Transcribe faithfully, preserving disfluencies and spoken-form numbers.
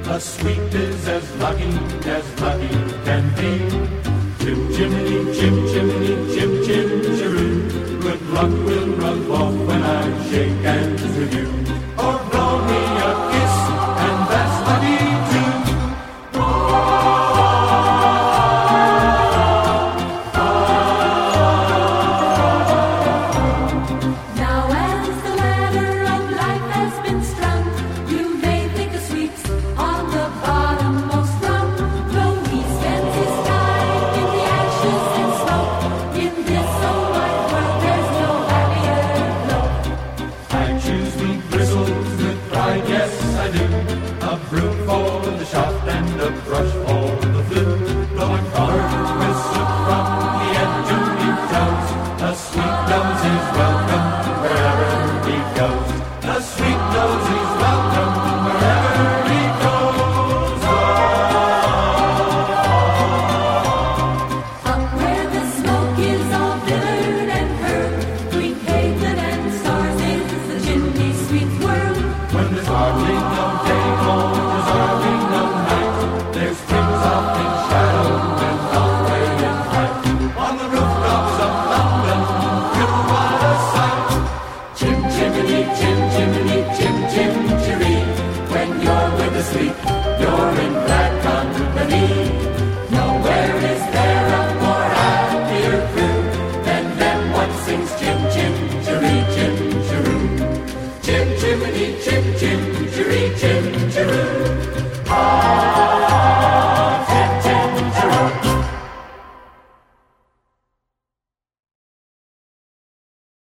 The sweet is as lucky as lucky can be. Chim chimney, chim chimney, chim chim chiroo. Good luck will rub off when I shake hands with you. Or blow me a kiss, and that's lucky too. Now as the ladder of life has been strung, you may think of sweets on the bottommost rung. Though he spends his time in the ashes and smoke, in this old wide world there's no happier bloke. I choose me bristles with pride, yes I do. A broom for the shaft and a brush for the flute. Blowing flowers whistle from the end to new toes. A sweet nose is welcome wherever he goes. A sweet nose is welcome wherever he goes. Up where the smoke is all billored and curved, between pavement and stars is the chimney sweet's world. When there's hardly no day, or there's hardly no night, there's things off in shadow and all way in height. On the rooftops of London, you what a sight. Chim chimney, chim chimney, chim chim chiree. When you're with the sleep, you're in glad company.